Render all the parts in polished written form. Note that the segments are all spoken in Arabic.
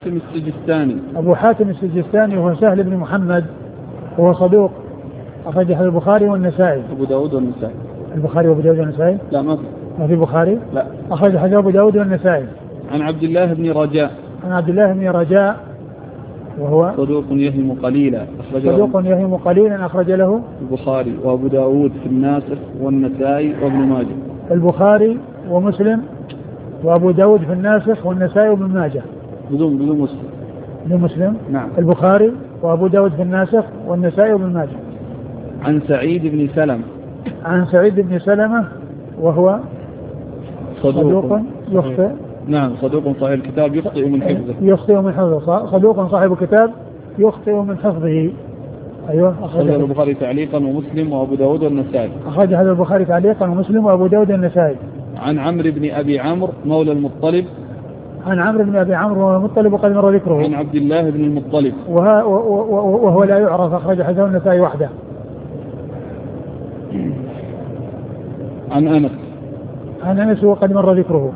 السجستاني. أبو حاتم السجستاني هو سهل بن محمد، هو صدوق، أخرج حديث البخاري والنسائي. أبو داود والنسائي. البخاري وأبو داود والنسائي؟ لا ما في البخاري؟ لا. أخرج حديث أبو داود والنسائي. عن عبد الله بن رجاء. عن عبد الله بن رجاء وهو صدوق يهم قليلا. صدوق يهم قليلا، أخرج له البخاري وأبو داود في الناسخ والنسائي وابن ماجه. البخاري ومسلم وأبو داود في الناسخ والنسائي وابن ماجه. بدون مسلم. بدون مسلم؟ نعم. البخاري وأبو داود في الناسخ والنسائي وابن ماجه. عن سعيد بن سلمة. عن سعيد بن سلمة وهو صدوق يخطئ. نعم، صدوق صاحب الكتاب يخطئ من حفظه. يخطئ من حفظه. صدوق صاحب الكتاب يخطئ من حفظه. أيوه. أخرج البخاري تعليقا ومسلم وأبو داود والنسائي. أخرج هذا البخاري تعليقا ومسلم وأبو داود والنسائي. عن عمرو بن أبي عمرو مولى المطلب. عن عمرو بن أبي عمرو مولى المطلب وقد مر ذكره. عن عبد الله بن المطلب وهو لا يعرف، أخرج حديث النسائي وحده. عن أنس. عن أنس وقد مر ذكره.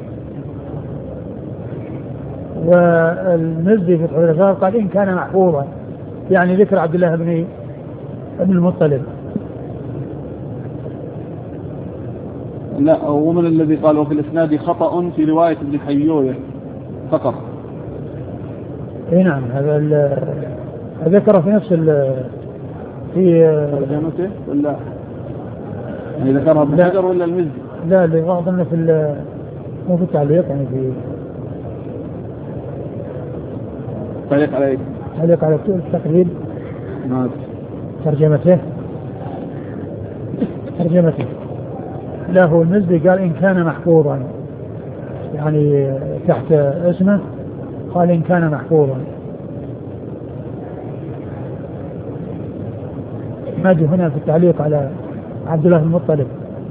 والمزي في الحلفاء قال إن كان محفوظا، يعني ذكر عبد الله بن المطلب. لا، ومن الذي قال وفي الإسناد خطأ في رواية ابن حيوية فقط. اي نعم، هذا ذكر في نفس في ترجمته ولا يعني ذكرها ابن حجر ولا المزي؟ لا، اللي أظن في مو في التعليق، يعني في تعليق على ايه؟ تعليق على التقريب. نعم. ترجمته لا، هو المزي قال إن كان محفوظا، يعني تحت اسمه قال إن كان محفوظا. ماجي هنا في التعليق على عبد الله بن المطلب.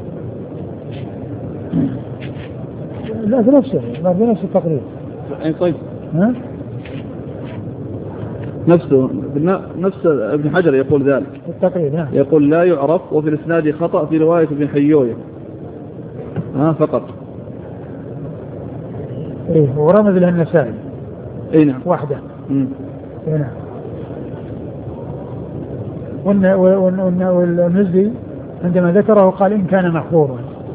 لا، في نفسه التقريب. أي طيب. ها؟ نفس ابن حجر يقول ذلك. التقريب نعم. يقول لا يعرف وفي الإسناد خطأ في رواية ابن حيوية فقط. إيه، ورمز له النسائي. إيه نعم. واحدة. إيه نعم. والمزي عندما ذكره قال إن كان محفوظا.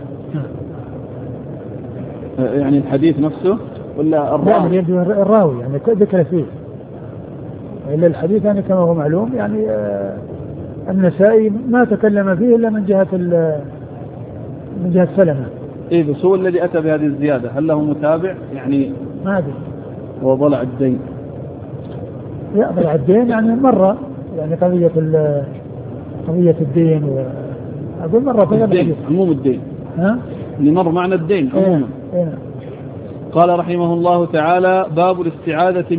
يعني الحديث نفسه ولا الراوي؟ الراوي يعني ذكر فيه، إلا الحديث يعني كما هو معلوم، يعني النسائي ما تكلم فيه إلا من جهة سلمة. إيه، بس هو الذي أتى بهذه الزيادة، هل له متابع يعني؟ ما أدري. وضلع الدين. ضلع الدين يعني مرة، يعني قضية الدين، وأقول مرة في الدين عموم الدين. اللي مر معنى الدين عموما. إيه. قال رحمه الله تعالى: باب الاستعاذة